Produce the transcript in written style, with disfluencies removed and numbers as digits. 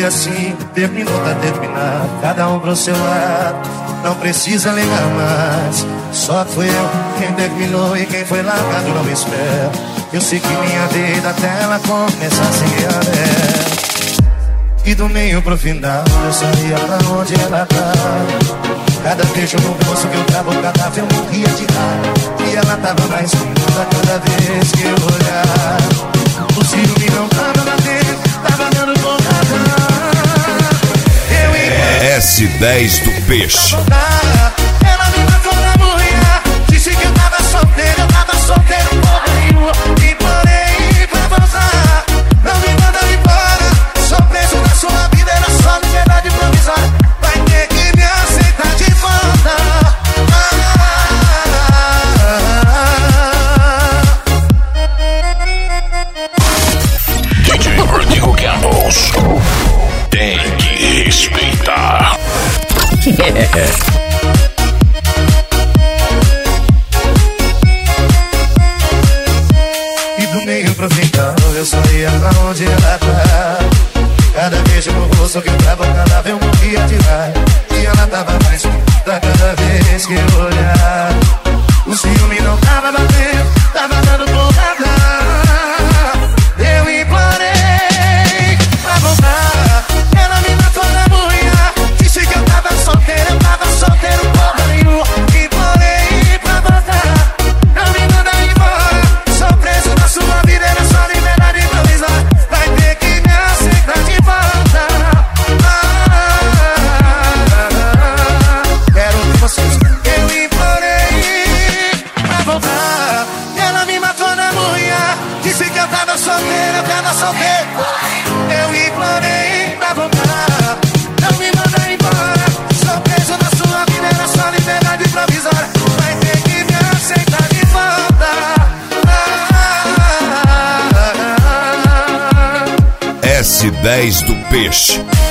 foi assim, terminou, tá terminado, cada um pro seu lado. Não precisa ligar mais, só fui eu quem terminou e quem foi largado não espera. Eu sei que minha vida até ela começa a seguir a dela. E do meio pro final eu sabia pra onde ela tava. Cada beijo no rosto que eu tava, cada eu morria de raiva. E ela tava mais linda cada vez que eu olhava. O ciúme não tava batendo, tava dando porrada. S10 do Peixe. Ela me matou na mulher. Disse que eu tava solteiro porra nenhuma. E parei pra voltar. Não me manda embora. Sou preso na sua vida, era só liberdade provisória. Vai ter que me aceitar de volta. DJ Rodrigo Campos. Tem que respeitar. E do meio pro final eu só ia pra onde ela tá. Cada beijo no rosto que eu tava, cada eu morria de raiva. E ela tava mais linda cada vez que eu olhava. O ciúme não tava batendo, tava dando porrada. Eu implorei pra voltar. Ela me matou na mulher. Disse que eu tava solteiro porra nenhuma. Implorei pra voltar. Não me manda embora. Sou preso na sua vida, era só liberdade provisória. Vai ter que me aceitar de volta. Quero ouvir vocês. Eu implorei pra voltar. Ela me matou na mulher. Disse que eu tava solteiro. Eu implorei pra voltar. Não me manda embora. Sou preso na sua vida, era só liberdade provisória. Vai ter que me aceitar de volta. S10 do Peixe.